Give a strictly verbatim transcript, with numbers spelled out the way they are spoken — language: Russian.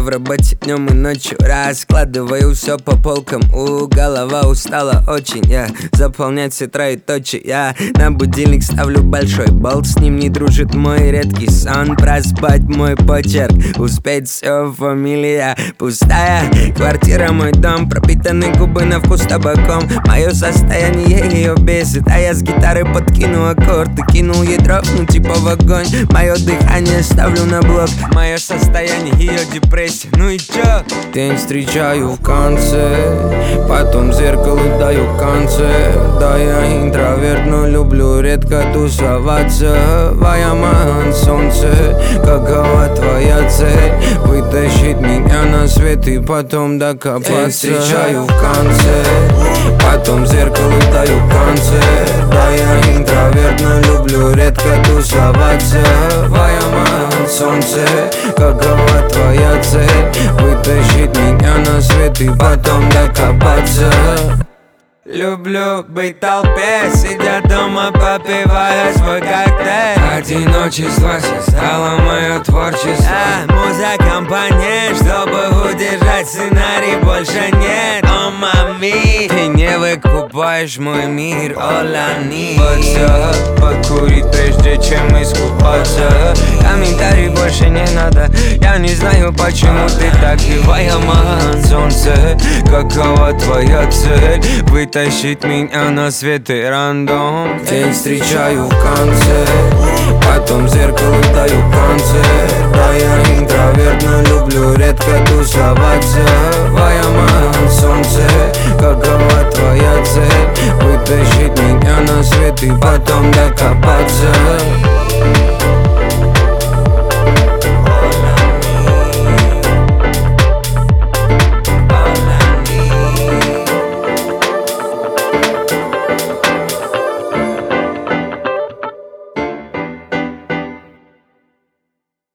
в работе днем и ночью. Раскладываю все по полкам, у голова устала очень. Я заполнять все троеточие. Я на будильник ставлю большой болт, с ним не дружит мой редкий сон. Проспать мой почерк, успеть все, фамилия пустая. Квартира мой дом, пропитаны губы на вкус табаком. Мое состояние ее бесит, а я с гитары подкину аккорд и кинул ей дров, ну типа в огонь. Мое дыхание ставлю на блок, мое состояние ее депрессия. Ну и чё? День встречаю в конце, потом зеркалу даю концерт. Да, я интроверт, но люблю редко тусоваться. Ваяман, солнце, какова твоя цель? Вытащить меня на свет и потом докопаться. День встречаю в конце, потом зеркалу даю концерт. Да, я интроверт, но люблю редко тусоваться. Ваяман, солнце, какова твоя цель? Вытащить меня на свет и потом докопаться. Люблю быть в толпе, сидя дома, попивая свой коктейль. Одиночество стало мое творчество, а муза компания, чтобы удержать сценарий, больше нет. О, мами, ты не выкупаешь мой мир, олани. Подсел, покурить прежде чем искупаться. Комментарий больше не надо, я не знаю, почему ты так. И Ваяман, солнце, какова твоя цель? Вытащить меня на свет и рандом. День встречаю в конце, потом зеркалу даю концерт. Да, я интроверт, но люблю редко тусоваться. Ваяман, солнце, какова твоя цель? Вытащить меня на свет и потом докопаться.